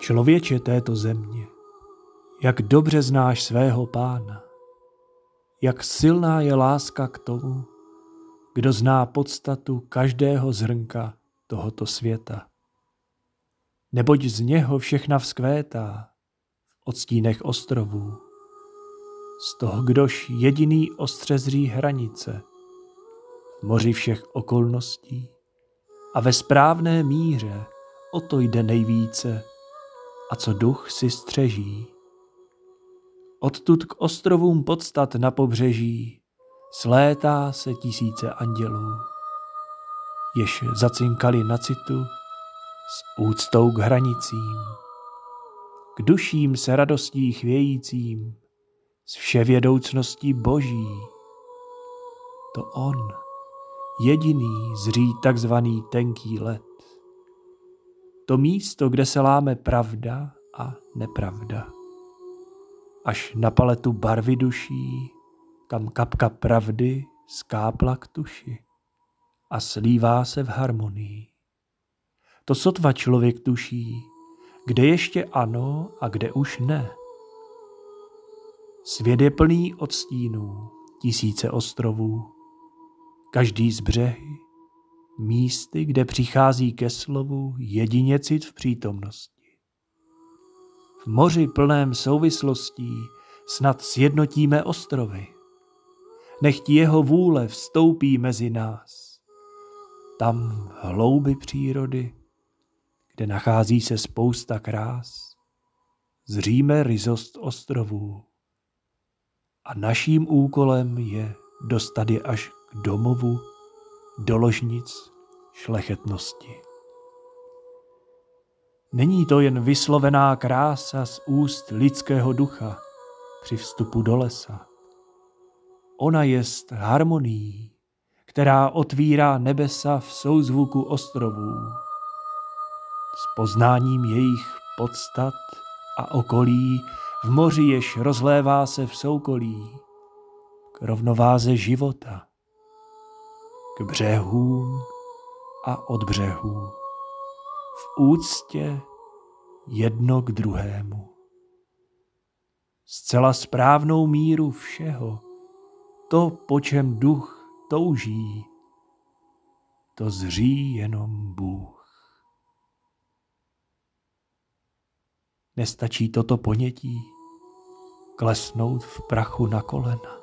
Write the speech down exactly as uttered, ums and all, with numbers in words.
Člověče této země, jak dobře znáš svého Pána, jak silná je láska k tomu, kdo zná podstatu každého zrnka tohoto světa. Neboť z něho všechna vzkvétá v odstínech ostrovů, z toho kdož jediný ostře zří hranice v moři všech okolností a ve správné míře o to jde nejvíce, a co duch si střeží. Odtud k ostrovům podstat na pobřeží slétá se tisíce andělů, jež zacinkali na citu s úctou k hranicím, k duším se radostí chvějícím, s vševědoucností Boží. To on, jediný zří takzvaný tenký led. To místo, kde se láme pravda a nepravda. Až na paletu barvy duší, kam kapka pravdy skápla k tuši a slívá se v harmonii. To sotva člověk tuší, kde ještě ano a kde už ne. Svět je plný odstínů, tisíce ostrovů, každý z břehy, místy, kde přichází ke slovu jedině cit v přítomnosti. V moři plném souvislostí snad sjednotíme ostrovy. Nechť jeho vůle vstoupí mezi nás. Tam v hloubi přírody, kde nachází se spousta krás, zříme ryzost ostrovů. A naším úkolem je dostat je až k domovu, do ložnic šlechetnosti. Není to jen vyslovená krása z úst lidského ducha při vstupu do lesa. Ona jest harmonií, která otvírá nebesa v souzvuku ostrovů. S poznáním jejich podstat a okolí v moři, jež rozlévá se v soukolí, k rovnováze života, k břehům a od břehů, v úctě jedno k druhému. Zcela správnou míru všeho, to, po čem duch touží, to zří jenom Bůh. Nestačí toto ponětí klesnout v prachu na kolena.